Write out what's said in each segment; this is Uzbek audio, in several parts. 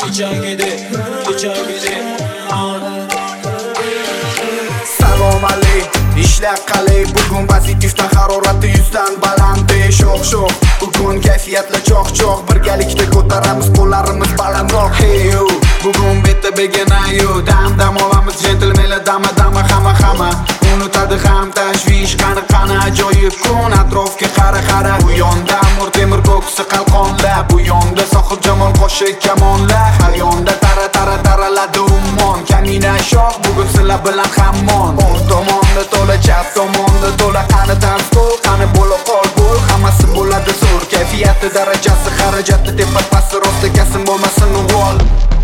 kechagidek Salom aley, ishlar qalay? Bugun pozitivdan harorati 100 dan baland. Sho'x bugun kayfiyatla choq birgalikda ko'taramiz qo'llarimiz balandroq. Hey yo, bugun bitta begona yo, dam olamiz gentlemenlar, dama hamma unutadi ham tashvish. Qani ajoyib kun, atrofga qara bu yonda amur temir ko'ksi qalqonlar, bu yonda sohib jamol qo'shiq kamonlar, har yonda taraladi ummon. Kamina shoh bugun sizlar bilan hammon. O'ng tomonda to'la, chap tomonda to'la. Qani tanqol, qani bo'la qol bo'l, hammasi bo'ladi zo'r. Kayfiyati darajasi, xarajati tepa pasti, rosti kasim bo'lmasin uvol.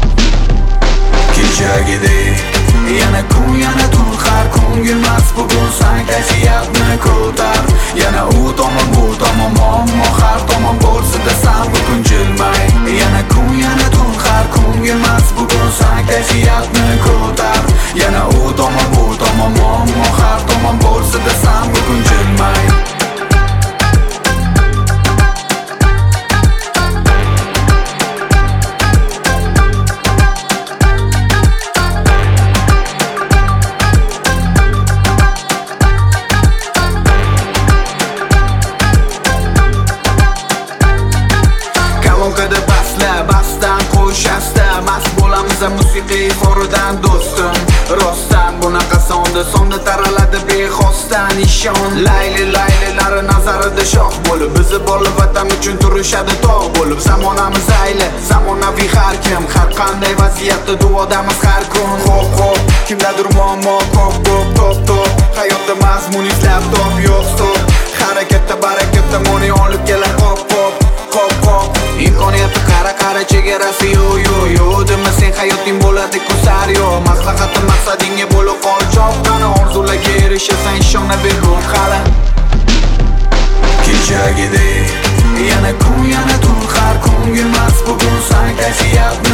Kechagidek yana kun, yana tun, har ko'ngilmas bugun san kayfiyatni ko'tar. Yana u tomon bu tomon muammo, har tomon bo'lsa-da san bugun jilmay. Yana kun, yana tun, har ko'ngilmas bugun san kayfiyatni ko'tar. Yana u tomon bu tomon muammo, har tomon bo'lsa-da san bugun jilmay. Basdan qo'shasta mast bo'lamiz musiqiy foridan do'stim. Rostdan bunaqa sonda taraladi bexosdan ishon. Laylilari nazarida shoh bo'lib, bizni bola vatan uchun turishadi tog' bo'lib. Zamonamiz ayli, zamonaviy har kim, har qanday vaziyatda duodamiz har kun. Xo'p, kimdadir muammo ko'p. Hayotda mazmun izlab top yo'q stop. Harakatda barakatda moni olib kelar hop. Imkoniyati qara chegarasi yo demasang hayoting bo'ladi kusar yo. Maslahatim maqsadingga bo'lib qol choqqani, orzularga erishasan ishonaver ruh hali. Kechagidek yana kun, yana tun, har ko'ngilmas bugun san kayfiyatni